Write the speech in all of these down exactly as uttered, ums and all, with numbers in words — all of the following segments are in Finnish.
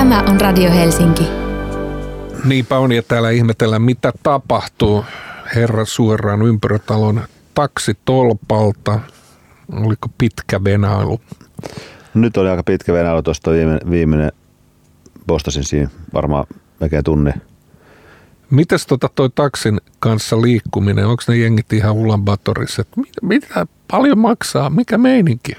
Tämä on Radio Helsinki. Niinpä on, ja täällä ihmetellään, mitä tapahtuu. Herra suoraan Ympyrötalon taksitolpalta. Oliko pitkä venailu? Nyt oli aika pitkä venailu, tuosta viimeinen, viimeinen postasin siinä varmaan melkein tunnin. Mites tota toi taksin kanssa liikkuminen, onko ne jengit ihan Ulaanbaatorissa? Mitä, mitä paljon maksaa, mikä meininki?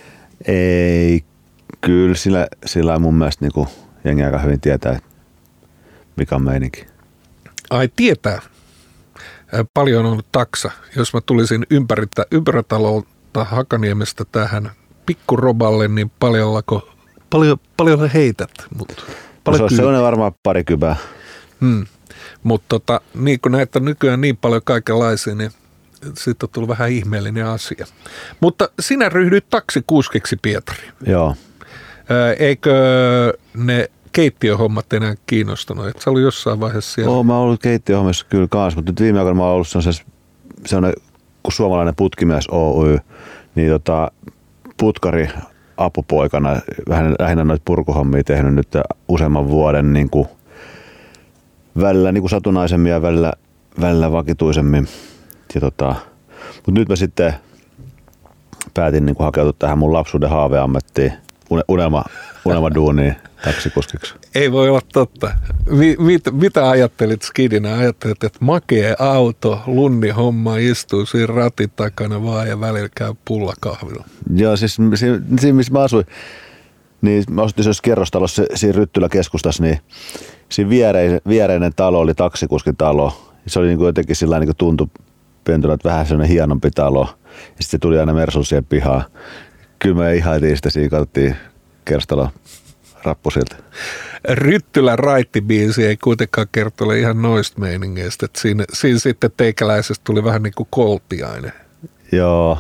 Ei, kyllä sillä, sillä mun mielestä niin jengi aika hyvin tietää, mikä on meininki. Ai tietää. Paljon on taksa. Jos mä tulisin ympärittä, Ympyrötalolta Hakaniemestä tähän Pikkuroballe, niin paljonko, paljon, paljon heität? Mut, paljon no se on sellainen varmaan parikymmentä. Hmm. Mutta tota, niin kun näitä nykyään niin paljon kaikenlaisia, niin siitä on tullut vähän ihmeellinen asia. Mutta sinä ryhdyit taksikuskiksi, Pietari. Joo. Ää, eikö ne keittiöhommat enää kiinnostanut? Et sä ollut jossain vaiheessa siellä? Oon mä ollut keittiöhommissa kyllä kanssa, mutta nyt viime aikoina mä oon ollut sellainen, sellainen kuin suomalainen putkimies Oy, niin tota, putkari apupoikana vähän lähinnä noita purkuhommia tehnyt nyt useamman vuoden niin kuin välillä niin kuin satunnaisemmin ja välillä, välillä vakituisemmin. Ja tota, mutta nyt mä sitten päätin niin kuin hakeutua tähän mun lapsuuden haaveammettiin, unelma, unelmaduuniin taksikuskiksi. Ei voi olla totta. Mi, mit, mitä ajattelit skidinä? Ajattelit, että makea auto, lunnihomma, istuu siinä ratin takana vaan ja välillä käy pullakahvilla. Joo, siis siinä, siinä missä mä asuin, niin mä asuttiin sellaisessa kerrostalossa siinä Ryttylä keskustassa, niin siinä viereinen, viereinen talo oli taksikuskin talo. Se oli niin kuin jotenkin sillä niin kuin tuntui pentuna, että vähän sellainen hienompi talo. Ja sitten se tuli aina Mersulla siihen pihaan. Kyllä me ihailtiin sitä, siinä katsottiin kerrostalon rappusilta. Ryttylä Raitti-biisi ei kuitenkaan kertole ihan noista meiningeistä. Että siinä, siinä sitten teikäläisestä tuli vähän niin kuin koltiainen. Joo.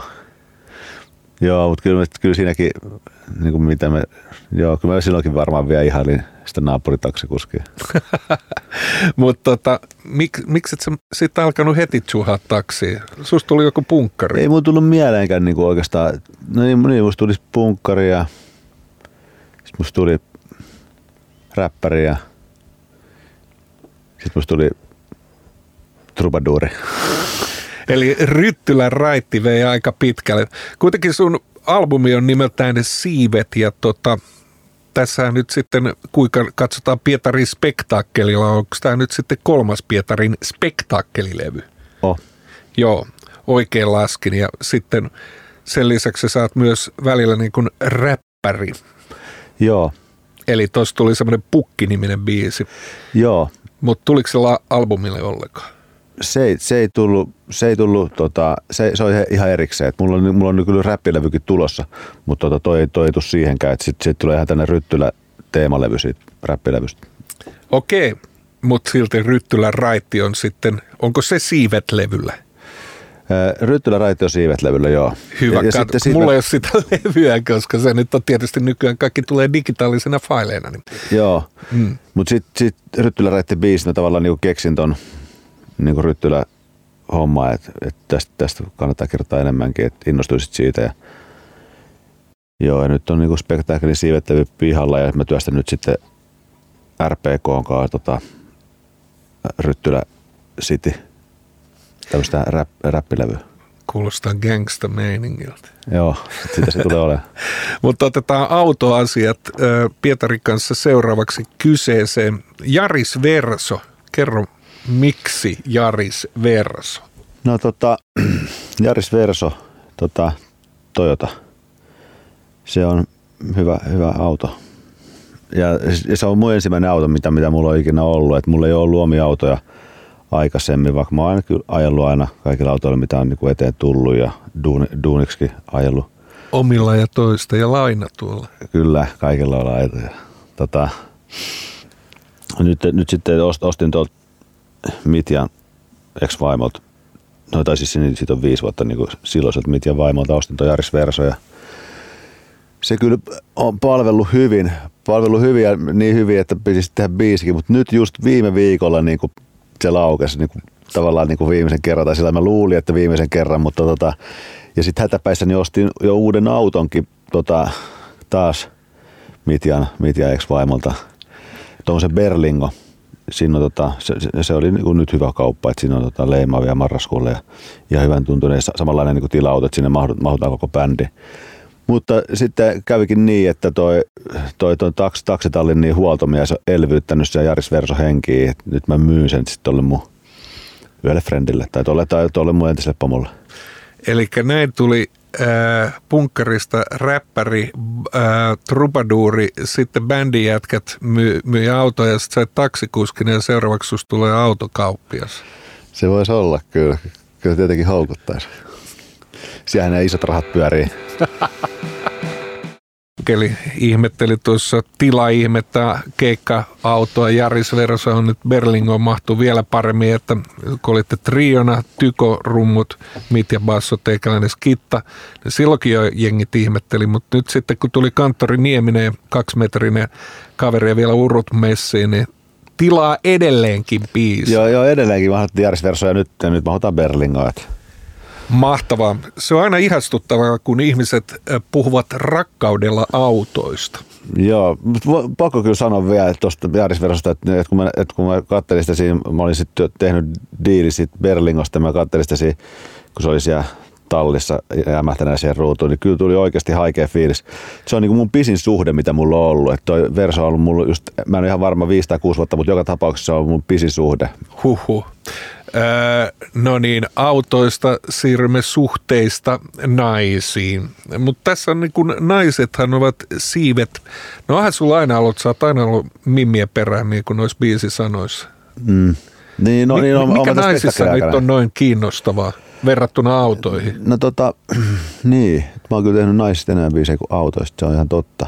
Joo, mutta kyllä, kyllä siinäkin, niin kuin mitä me, joo, kyllä mä silloinkin varmaan vielä ihailin sitä naapuritaksikuskia. Mutta tota, mik, miksi et sä sitten alkanut heti tsuhaa taksiin? Susta tuli joku punkkari? Ei mun tullut mieleenkään niin kuin oikeastaan. No niin, niin musta tuli punkkari ja sitten musta tuli räppäri ja sitten musta tuli trubaduuri. Eli Ryttylän Raitti vei aika pitkälle. Kuitenkin sun albumi on nimeltään Siivet ja tota, tässä nyt sitten, kuinka katsotaan Pietarin spektaakkelilla, onko tämä nyt sitten kolmas Pietarin spektaakkelilevy? Oh. Joo, oikein laskin. Ja sitten sen lisäksi sä oot myös välillä niin kuin räppäri. Joo. Eli tossa tuli semmoinen Pukki-niminen biisi. Joo. Mutta tuliko se la- albumille ollenkaan? Se ei, se ei tullut, se ei tullut, tota, se, se oli ihan erikseen. Et mulla on, mulla on kyllä räppilevykin tulossa, mutta tota, toi, toi ei tule siihenkään. Sitten sit tulee ihan tänne Ryttylä teemalevy siitä räppilevystä. Okei, mutta silti Ryttylän Raitti on sitten, onko se Siivet-levyllä? Ryttylä Raitti on Siivet-levyllä, joo. Hyvä, ja, kat- sitten, mulla mä... ei ole sitä levyä, koska se nyt on tietysti nykyään kaikki tulee digitaalisena faileina. Niin. Joo, mm. mutta sitten sit Ryttylä Raitti biisinä tavallaan niinku keksin ton niinku Ryttylä homma, että et tästä, tästä kannattaa kertoa enemmänkin, että innostuisit siitä. Ja, joo, ja nyt on niinku spektaakkelin Siivet-levy pihalla ja mä työstän nyt sitten R P K:n kanssa tota, Ryttylä City, tämmöistä rap, räppilevyä. Kuulostaa gangsta-meiningiltä. Joo, sitä se tulee olemaan. Mutta otetaan autoasiat Pietarin kanssa seuraavaksi kyseeseen. Yaris Verso, kerro miksi Yaris Verso? No tota, Yaris Verso, tota, Toyota, se on hyvä, hyvä auto. Ja, ja se on mun ensimmäinen auto, mitä, mitä mulla on ikinä ollut. Et mulla ei ole ollut omia autoja aikaisemmin, vaikka mä oon aina kyllä ajellut aina kaikilla autoilla, mitä on niin eteen tullut ja duun, duuniksikin ajellut. Omilla ja toista ja laina tuolla. Kyllä, kaikilla on ajellut. Tota, nyt, nyt sitten ostin tuolta Mitjan ex-vaimolta, no tai siis siitä on viisi vuotta niin silloiselta Mitjan vaimolta ostin tuon Yaris Verso ja se kyllä on palvellut hyvin, palvellut hyvin ja niin hyvin, että pitäisi tehdä biisikin, mutta nyt just viime viikolla niin kuin se laukesi niin kuin, tavallaan niin kuin viimeisen kerran, tai sillä mä luulin, että viimeisen kerran, mutta tota, ja sitten hätäpäissäni ostin jo uuden autonkin tota, taas Mitjan, Mitjan ex-vaimolta. tuommoisen Berlingo. Siinä on, tota, se, se oli niin kuin nyt hyvä kauppa, että siinä on tota, leimaavia marraskuulle ja ihan hyvän tuntuinen samanlainen niin kuin tila-auto, että sinne mahutaan koko bändi. Mutta sitten kävikin niin, että toi, toi, toi taks, taksitallin niin huoltomies on elvyttänyt sen Yaris Verso henkiin, että nyt mä myyn sen sitten tolle mun yhdelle friendille tai tolle, tai tolle mun entiselle pomolle. Eli näin tuli äh, punkkarista räppäri, äh, trubaduuri, sitten bändijätkät myy, myi autoja ja sitten sait taksikuskinen ja seuraavaksi susta tulee autokauppias. Se voisi olla kyllä. Kyllä tietenkin houkuttaisi. Siellähän ne isot rahat pyörii. Eli ihmetteli tuossa tila-ihmettä keikka-autoa. Yaris Verso on nyt Berlingoon mahtuu vielä paremmin, että kun olitte triona, Tyko, rummut, Mitja, basso, teikäläinen skitta, niin silloinkin jo jengit ihmetteli, mutta nyt sitten kun tuli kanttori Nieminen ja kaksimetrinen kaveri ja vielä urut messiin, niin tilaa edelleenkin biisi. Joo, joo edelleenkin mahdollisesti Yaris Verso ja nyt, ja nyt mahdotaan Berlingoa. Mahtavaa. Se on aina ihastuttavaa, kun ihmiset puhuvat rakkaudella autoista. Joo, pakko kyllä sanoa vielä tuosta Yaris Versosta, että kun mä, että kun mä katselin sitä siinä, mä olin sitten tehnyt diili siitä Berlingosta, mä katselin sitä siinä, kun se oli siellä tallissa jämähtäneen siihen ruutuun, niin kyllä tuli oikeasti haikea fiilis. Se on niin kuin mun pisin suhde, mitä mulla on ollut. Että toi Verso on ollut mulla just, mä en ole ihan varma viisi tai kuusi vuotta, mutta joka tapauksessa se on mun pisin suhde. Huhhuh. Öö, no niin, autoista siirrymme suhteista naisiin. Mutta tässä on niin kun naisethan ovat siivet. No onhan sulla aina ollut, sä oot aina ollut mimmiä perään, niin kuin noissa biisisanoissa. Mm. Niin, no, Mi- niin on, mikä on naisissa nyt on noin kiinnostavaa verrattuna autoihin? No tota, niin. Mä oon kyllä tehnyt naisista enemmän biisejä kuin autoista, se on ihan totta.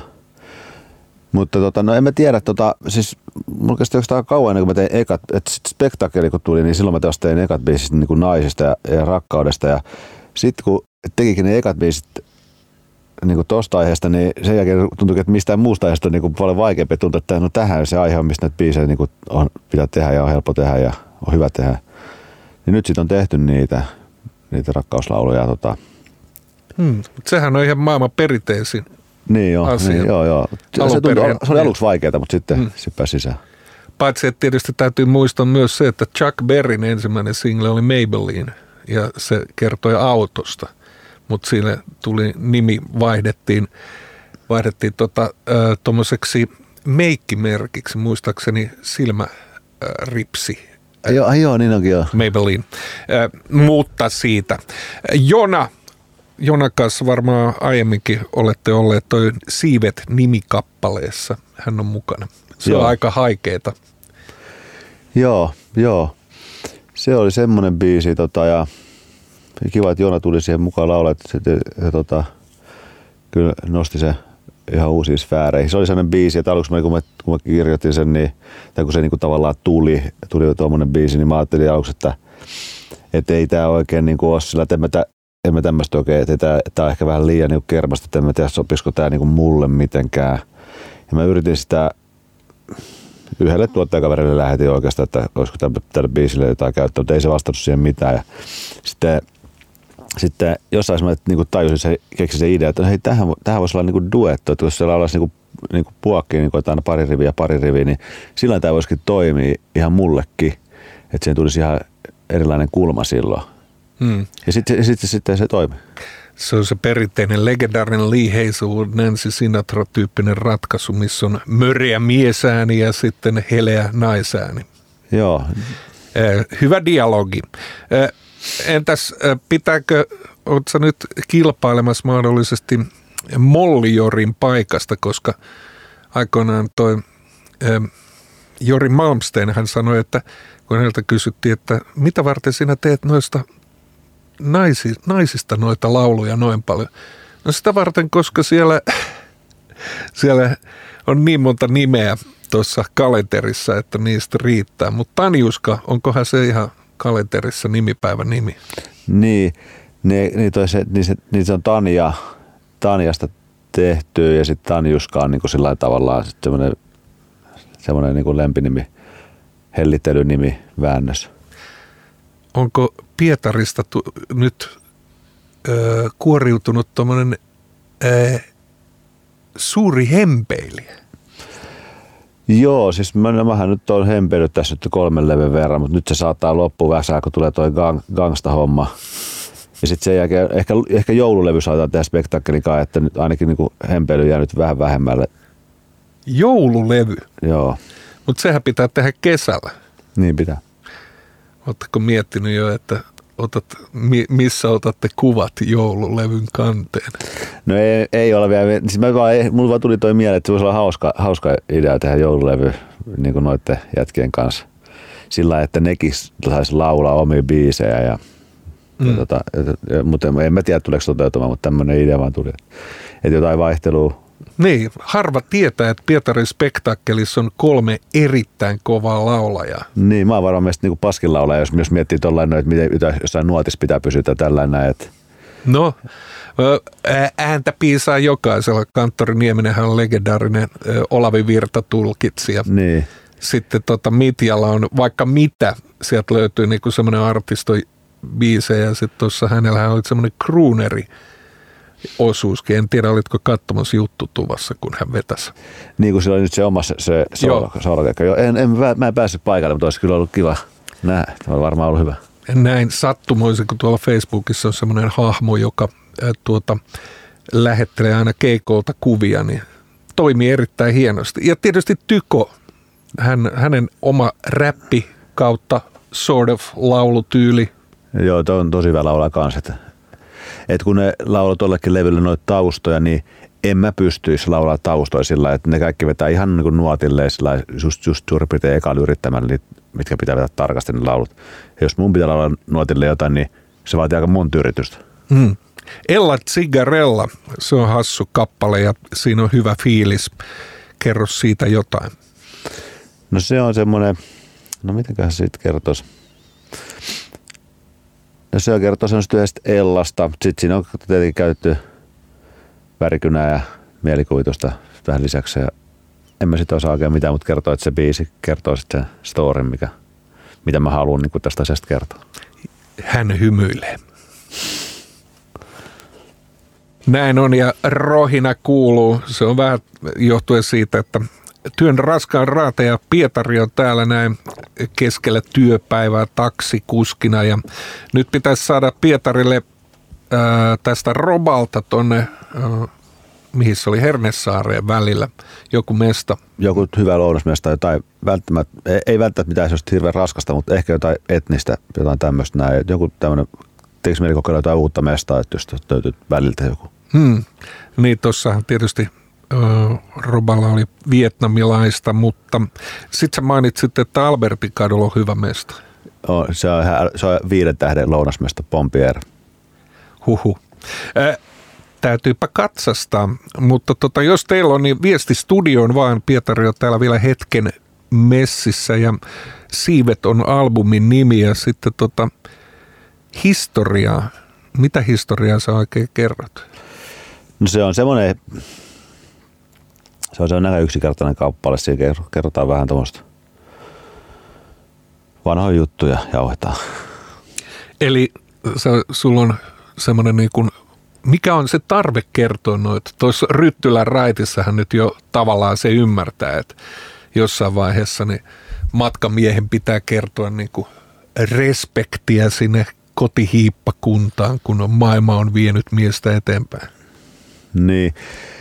Mutta tota, no en mä tiedä, tota, siis mulla kesti oikeastaan kauan ennen kuin mä tein ekat, että sit Spektakeli kun tuli, niin silloin mä taas tein ekat biisit niin kuin naisista ja, ja rakkaudesta. Ja sitten kun tekikin ne ekat biisit niin kuin tosta aiheesta, niin sen jälkeen tuntui, että mistään muusta aiheesta on niin kuin paljon vaikeampi tuntua, että no tähän se aihe on, mistä näitä biisejä niin kuin on, pitää tehdä ja on helppo tehdä ja on hyvä tehdä. Niin nyt sitten on tehty niitä, niitä rakkauslauluja. Tota. Hmm, sehän on ihan maailman perinteisin. Niin joo, niin, joo, joo. Se, tuntui, se oli aluksi vaikeaa, mutta sitten hmm. se pääsi sisään. Paitsi, että tietysti täytyy muistaa myös se, että Chuck Berryn ensimmäinen single oli Maybelline ja se kertoi autosta, mutta siinä tuli nimi, vaihdettiin, vaihdettiin tota, tuommoiseksi meikkimerkiksi, muistaakseni silmäripsi. Joo, joo, niin onkin joo. Maybelline, äh, mutta siitä. Jona. Jona kanssa varmaan aiemminkin olette olleet toi Siivet -nimikappaleessa. Hän on mukana. Se joo. on aika haikeeta. Joo, joo. Se oli semmoinen biisi tota, ja kiva, että Jona tuli siihen mukaan laulaa, että se, se tota, kyllä nosti se ihan uusiin sfääreihin. Se oli sellainen biisi, että aluksi kun mä, kun mä kirjoitin sen, niin, tai kun se niin kuin tavallaan tuli, tuli jo tuommoinen biisi, niin mä ajattelin aluksi, että, että ei tää oikein niin kuin ole sillä, että en mä tä, En mä tämmöistä oikein, että tämä, tämä on ehkä vähän liian niin kermasta, että en mä tiedä, sopisiko tämä niin mulle mitenkään. Ja mä yritin sitä yhdelle tuottajakaverille lähetin oikeastaan, että olisiko tälle biisille jotain käyttöä, mutta ei se vastannut siihen mitään. Ja sitten, sitten jossain mä niin tajusin, se, keksin se idea, että no hei, tähän, tähän voisi olla niin duetto, että jos siellä olisi niin niin puokkiin, niin aina pari riviä ja pari riviä, niin silloin tämä voisikin toimia ihan mullekin, että siihen tulisi ihan erilainen kulma silloin. Hmm. Ja sitten sit, sit, sit se toimi. Se on se perinteinen legendaarinen Lee Hazelwood, Nancy Sinatra-tyyppinen ratkaisu, missä on möreä miesääni ja sitten heleä naisääni. Joo. Hyvä dialogi. Entäs pitääkö, ootko nyt kilpailemassa mahdollisesti Molly-Jorin paikasta, koska aikoinaan toi Jori Malmsteen hän sanoi, että kun häneltä kysyttiin, että mitä varten sinä teet noista Naisi, naisista noita lauluja noin paljon. No sitä varten, koska siellä, siellä on niin monta nimeä tuossa kalenterissa, että niistä riittää. Mutta Tanjuska, onkohan se ihan kalenterissa nimipäivän nimi? Niin, niin, niin, toi se, niin, se, niin se on Tanja, Tanjasta tehty ja sitten Tanjuska on niin kuin sillä tavallaan semmoinen, semmoinen niin kuin lempinimi, hellittelynimi, väännös. Onko Pietarista tu- nyt ö, kuoriutunut tuommoinen suuri hempeilijä? Joo, siis mä, mähän nyt on hempeillyt tässä nyt kolmen levyn verran, mutta nyt se saattaa loppua väsää, kun tulee toi gang, gangsta-homma. Ja sitten sen jälkeen ehkä, ehkä joululevy saadaan tehdä spektakkelikaan, että nyt ainakin niinku hempeily jää nyt vähän vähemmälle. Joululevy? Joo. Mutta sehän pitää tehdä kesällä. Niin pitää. Oletteko miettinyt jo, että otat, missä otatte kuvat joululevyn kanteen? No ei, ei ole vielä. Siis mä vaan, mulla vaan tuli toi mieleen, että se voisi olla hauska, hauska idea tehdä joululevy niin kuin noitten jätkien kanssa. Sillä lailla, että nekin saisi laulaa omia biisejä. Ja, mm. ja tota, ja, mutta en mä tiedä, tuleeko toteutumaan, mutta tämmöinen idea vaan tuli. Että jotain vaihtelua. Niin, harva tietää, että Pietarin Spektakkelissa on kolme erittäin kovaa laulajaa. Niin, mä oon varmaan mielestäni niin paskin laulaja, jos, jos miettii tollainen, että miten jossain nuotissa pitää pysyä tällainen. Että... No, ääntä piisaa jokaisella. Kanttori Nieminenhän on legendaarinen Olavi Virta-tulkitsija. Niin. Sitten tota Mitjalla on vaikka mitä. Sieltä löytyy niinku semmoinen artistobiisejä ja sitten tuossa hänellähän oli semmoinen crooneri osuuskin. En tiedä, olitko katsomassa Juttutuvassa, kun hän vetäisi. Niin kuin sillä oli nyt se oma se, se soolokeikka. En, en, mä en päässyt paikalle, mutta olisi kyllä ollut kiva nähdä. Tämä on varmaan ollut hyvä. Näin sattumoisin, kun tuolla Facebookissa on semmoinen hahmo, joka ää, tuota, lähettelee aina keikolta kuvia, niin toimii erittäin hienosti. Ja tietysti Tyko, hän, hänen oma räppi kautta sort of laulutyyli. Joo, toi on tosi hyvä laulaa kanssa. Että, että kun ne laulaa tollekin levylle noita taustoja, niin en mä pystyisi laulaa taustoja sillä, että ne kaikki vetää ihan niin kuin nuotilleen sillä just, just suurin piirtein ekalla yrittämällä, niin mitkä pitää vetää tarkasti ne laulut. Ja jos mun pitää laulaa nuotille jotain, niin se vaatii aika monta yritystä. Hmm. Ella Cigarella, se on hassu kappale ja siinä on hyvä fiilis. Kerro siitä jotain. No se on semmoinen, no mitenköhän se siitä kertoisi? No se on kertoo semmoista yhdestä Ellasta. Sitten siinä on tietenkin käytetty värikynää ja mielikuvitusta vähän lisäksi. Ja en mä sitten osaa oikein mitään, mutta kertoo, että se biisi kertoo sitten sen storin, mikä, mitä mä haluan niin tästä asiasta kertoa. Hän hymyilee. Näin on ja rohina kuuluu. Se on vähän johtuen siitä, että työn raskaan raate ja Pietari on täällä näin keskellä työpäivää taksikuskina ja nyt pitäisi saada Pietarille ää, tästä Robalta tonne, ää, mihin se oli, Hernesaareen välillä, joku mesta. Joku hyvä lounasmesta, jotain välttämättä, ei välttämättä mitään sellaista hirveän raskasta, mutta ehkä jotain etnistä, jotain tämmöistä näin. Joku tämmöinen, teikö mieli kokeilla jotain uutta mestaa, että jos löytyy väliltä joku. Hmm. Niin tossahan tietysti Roballa oli vietnamilaista, mutta sitten sä mainitsit, että Albertin kadulla on hyvä mesta. Oh, se, on, se on viiden tähden lounasmesta Pompier. Huhu. Äh, täytyypä katsastaa, mutta tota, jos teillä on, niin viesti studioon vaan. Pietari on täällä vielä hetken messissä ja Siivet on albumin nimi ja sitten tota, historiaa. Mitä historiaa sä oikein kerrot? No se on semmoinen... Se on semmoinen yksinkertainen kappale, siinä kerrotaan vähän tuommoista vanhoja juttuja jauhetaan. Eli se, sulla on semmoinen niin kuin, mikä on se tarve kertoa noita? Tuossa Ryttylän raitissahan nyt jo tavallaan se ymmärtää, että jossain vaiheessa niin matkamiehen pitää kertoa niin kuin respektiä sinne kotihiippakuntaan, kun on, maailma on vienyt miestä eteenpäin. Niin.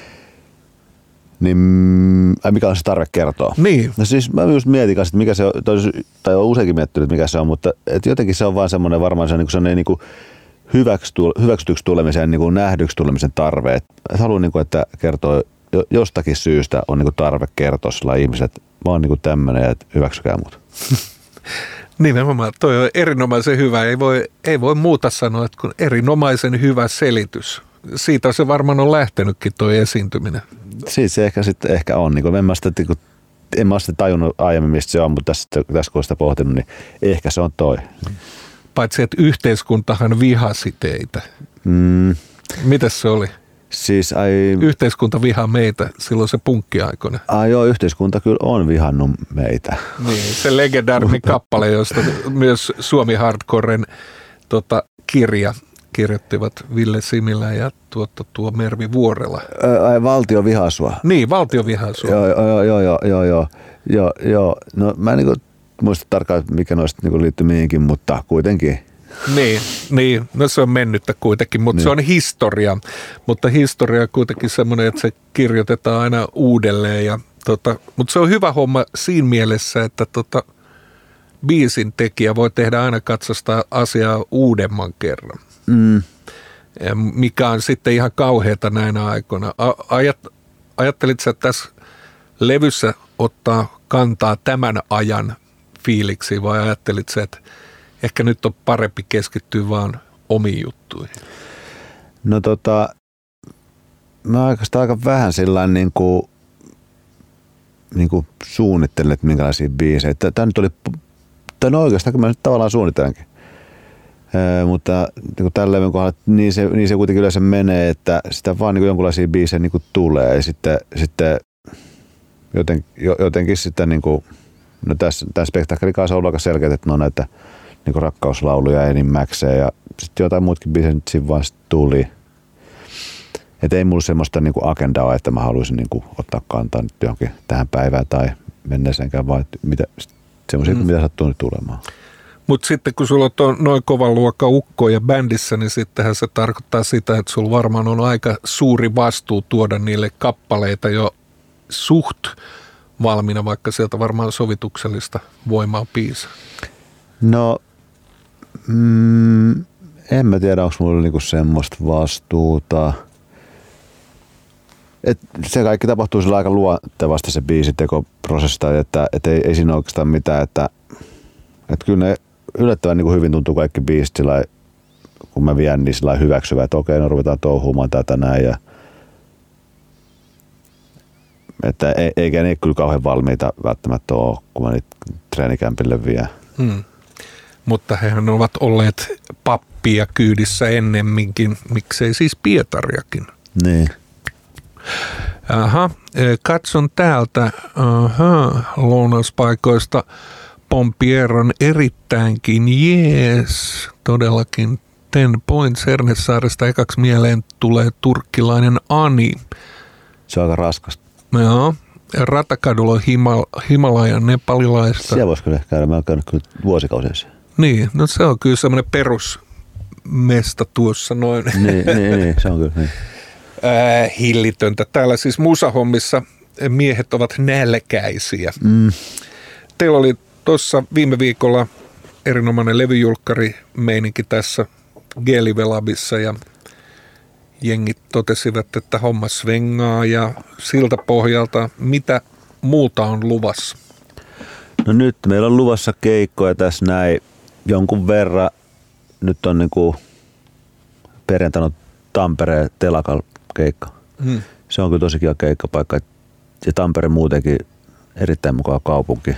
Niin, mikä on se tarve kertoa? Niin. No siis mä just mietin kanssa, että mikä se on, tai olen useinkin miettinyt, mikä se on, mutta että jotenkin se on vaan semmoinen varmaan se on niin niin kuin hyväksytyksi tulemisen, niin kuin nähdyksi tulemisen tarve. Että et haluan, niin kuin, että kertoo jostakin syystä on niin kuin tarve kertoa sillä ihmiset, että mä oon niin kuin tämmöinen, että hyväksykää mut. Nimenomaan, toi on erinomaisen hyvä. Ei voi, ei voi muuta sanoa, että kun erinomaisen hyvä selitys. Siitä se varmaan on lähtenytkin tuo esiintyminen. Siitä se ehkä, sitten ehkä on. Niin en mä sitä, en mä sitä tajunnut aiemmin, mistä se on, mutta tässä, tässä kun sitä pohtinut, niin ehkä se on toi. Paitsi, että yhteiskuntahan vihasi teitä. Mm. Mitäs se oli? Siis, ai, yhteiskunta vihaa meitä silloin se punkkiaikoina. Ai joo, yhteiskunta kyllä on vihannut meitä. Niin, se legendaarinen kappale, josta myös Suomi Hardcoren tota, kirja kirjoittivat Ville Similä ja tuota, tuo Mervi Vuorela. Ai, Valtio vihaa sua. Niin, Valtio vihaa sua. Joo, joo, joo, joo, joo, joo, joo, joo. No mä en niin muista tarkkaan, mikä noista niin liittyy mihinkin, mutta kuitenkin. Niin, niin, no se on mennyttä kuitenkin, mutta niin. Se on historia. Mutta historia on kuitenkin semmoinen, että se kirjoitetaan aina uudelleen. Ja, tota, mutta se on hyvä homma siinä mielessä, että tota, biisin tekijä voi tehdä aina katsostaa asiaa uudemman kerran. Mm. Ja mikä on sitten ihan kauheata näinä aikoina. Ajat, ajattelit sä, että tässä levyssä ottaa kantaa tämän ajan fiiliksi vai ajattelit sä, että ehkä nyt on parempi keskittyä vaan omiin juttuihin? No tota, mä oikeastaan aika vähän sillain niin kuin, niin kuin suunnittelen, että minkälaisia biisejä. Tämä nyt oli, tai no oikeastaan kun mä nyt tavallaan suunnittelenkin. Ee, mutta niin tällä levyn kohdalla, niin se, niin se kuitenkin yleensä menee, että sitä vaan niin kuin jonkinlaisia biisejä niin kuin tulee. Ja sitten, sitten joten, jotenkin sitten, niin kuin, no tässä, tässä spektaakkelin kanssa on ollut aika selkeät, että ne on näitä niin kuin rakkauslauluja enimmäkseen ja sitten jotain muutkin biisejä nyt siinä vaan tuli. Että ei mulla semmoista niin kuin agendaa, että mä haluaisin niin kuin ottaa kantaa nyt johonkin tähän päivään tai menneeseenkään, vaan mitä, semmoisia, mm. mitä sattuu nyt tulemaan. Mutta sitten kun sulla on noin kovan luokka ukkoja bändissä, niin sittenhän se tarkoittaa sitä, että sulla varmaan on aika suuri vastuu tuoda niille kappaleita jo suht valmiina, vaikka sieltä varmaan sovituksellista voimaa piisaa. No, mm, en mä tiedä, onko mulla niinku semmoista vastuuta. Et se kaikki tapahtuu sillä aika luontevasti se biisitekoprosessi, että et ei, ei siinä oikeastaan mitään, että et kyllä ne yllättävän niin kuin hyvin tuntuu kaikki biisit sillä kun mä vien niin sillä hyväksyvä, että okei, no ruvetaan touhuumaan tätä näin. Ja, että ei, eikä ne kyllä kauhean valmiita välttämättä ole, kun mä niitä treenikämpille vien. Hmm. Mutta hehän ovat olleet pappia kyydissä ennemminkin, miksei siis Pietariakin. Niin. Aha, katson täältä aha, lounaspaikoista. Pompieron erittäinkin jees, todellakin ten points Hernesaaresta ekaksi mieleen tulee turkkilainen Ani. Se on aika raskasta. Joo, Ratakadulla on Himal- Himalajan nepalilaista. Siellä voisi kyllä käydä, mä oon käynyt kyllä vuosikausia. Niin, no se on kyllä semmoinen perusmesta tuossa noin. Niin, niin, niin se on kyllä niin. Äh, hillitöntä. Täällä siis musahommissa miehet ovat nälkäisiä. Mm. Teillä oli tuossa viime viikolla erinomainen levyjulkkari meininki tässä Gelivelabissa ja jengit totesivat, että homma svengaa ja siltä pohjalta mitä muuta on luvassa? No nyt meillä on luvassa keikkoja tässä näin jonkun verran. Nyt on niinku perjantaina Tampereen Telakan keikka. Hmm. Se on kyllä tosi kiva keikkapaikka ja Tampere muutenkin erittäin mukava kaupunki.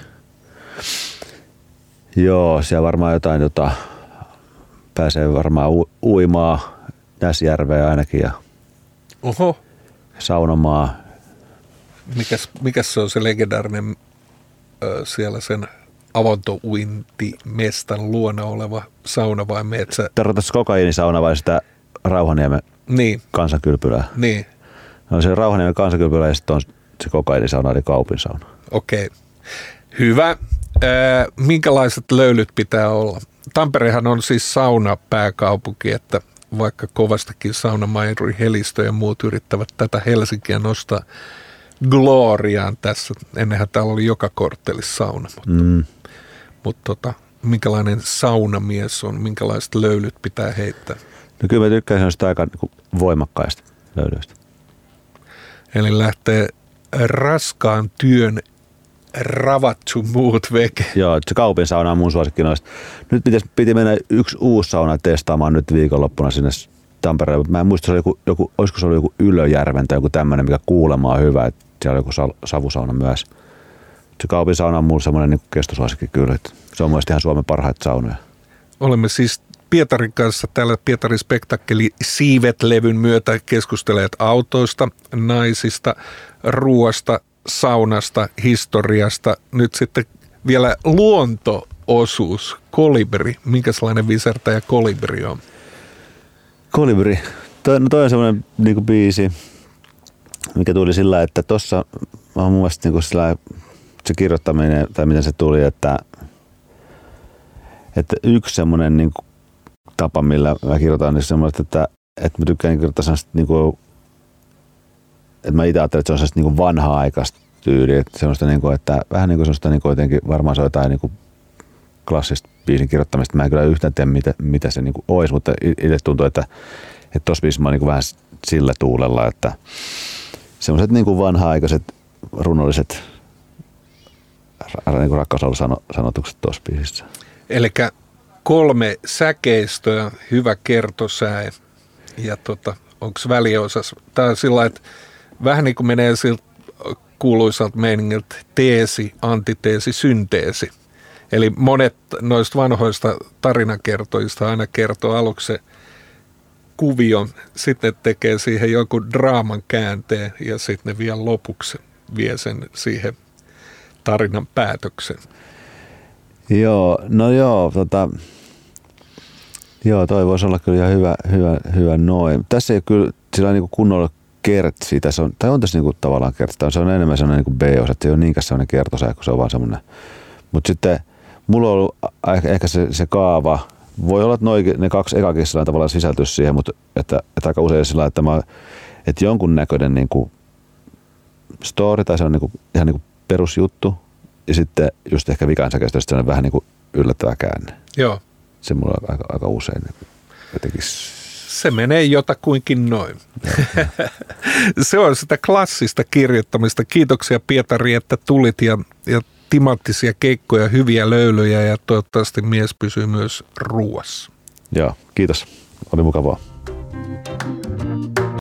Joo, siellä varmaan jotain, jota pääsee varmaan u- uimaan Näsjärveä ainakin ja Oho. saunomaan. Mikäs, mikäs se on se legendaarinen ö, siellä sen avontouintimestan luona oleva sauna vai meet sä? Tarkoitatko kokaiinisauna vai sitä Rauhaniemen niin. kansankylpylää? Niin. No se Rauhaniemen kansankylpylä ja sitten on se kokaiinisauna eli kaupin sauna. Okei. Okay. Hyvä. Äh, minkälaiset löylyt pitää olla? Tamperehan on siis sauna pääkaupunki, että vaikka kovastakin saunamairi Helistö ja muut yrittävät tätä Helsinkiä nostaa gloriaan tässä. Ennenhän täällä oli joka korttelissa sauna, mutta, mm. mutta tota, minkälainen saunamies on, minkälaiset löylyt pitää heittää? No kyllä mä tykkäisin sitä aika voimakkaista löylyistä. Eli lähtee raskaan työn ravattu muut veke. Joo, se kaupin sauna on mun suosikki noista. Nyt pitäisi, piti mennä yksi uusi sauna testaamaan nyt viikonloppuna sinne Tampereen. Mä en muista, se oli joku, joku, olisiko se ollut joku Ylöjärven tai joku tämmöinen, mikä kuulemma on hyvä. Että siellä on joku savusauna myös. Se kaupin sauna on mulla semmoinen niin kestosuosikki kyllä. Että se on mielestäni ihan Suomen parhaita saunoja. Olemme siis Pietarin kanssa täällä Pietarin Spektakkeli Siivet-levyn myötä keskustelleet autoista, naisista, ruoasta, saunasta, historiasta. Nyt sitten vielä luonto-osuus, kolibri. Minkälainen visertäjä kolibri on? Kolibri. Toi, no toi on semmoinen niinku biisi, mikä tuli sillä, että tossa on mun mielestä niinku sillä, se kirjoittaminen tai miten se tuli, että, että yksi semmoinen niinku tapa, millä mä kirjoitan, niin semmoinen, että, että mä tykkään kirjoittaa semmoista niinku, että mä itse ajattelen, että se on semmoista niinku vanhaa-aikaista tyyliä, että semmoista niinku, että vähän niinku semmoista niinku jotenkin, varmaan se on jotain niinku klassista biisin kirjoittamista. Mä en kyllä yhtään tiedä, mitä, mitä se niinku olisi, mutta itse tuntuu, että että tossa biisissä mä oon niinku vähän sillä tuulella, että semmoiset niinku vanha-aikaiset runolliset niinku rakkauslaulu-sanotukset tossa biisissä. Elikkä kolme säkeistöä, hyvä kertosäe ja tota, onko väliosas? Tää on sillä, että vähän niin kuin menee siltä kuuluisalta meiningiltä teesi, antiteesi, synteesi. Eli monet noista vanhoista tarinakertojista aina kertoo aluksi se kuvion, sitten tekee siihen joku draaman käänteen ja sitten ne vielä lopuksi vie sen siihen tarinan päätöksen. Joo, no joo, tota, joo, toi voisi olla kyllä ihan hyvä, hyvä, hyvä noin. Tässä ei ole kyllä sillä niin kuin kunnolla kertsi, tässä on, tai on tässä niin kuin tavallaan kertsi, se on enemmän sellainen niin kuin B-osa, että se ei ole niinkään sellainen kertosäe, kun se on vaan semmoinen. Mutta sitten mulla on ollut ehkä se, se kaava, voi olla, että noi, ne kaksi ekakin sillä tavallaan sisältyisi siihen, mutta että, että aika usein sillä että, mä, että jonkun näköinen niin kuin story tai se on niin kuin, ihan niin kuin perusjuttu ja sitten just ehkä vikan säkeistö, se on vähän niin kuin yllättävä käänne. Joo. Se mulla on aika, aika usein jotenkin. Se menee jotakuinkin noin. Se on sitä klassista kirjoittamista. Kiitoksia Pietari, että tulit ja, ja timanttisia keikkoja, hyviä löylyjä ja toivottavasti mies pysyy myös ruuassa. Joo, kiitos. Oli mukavaa.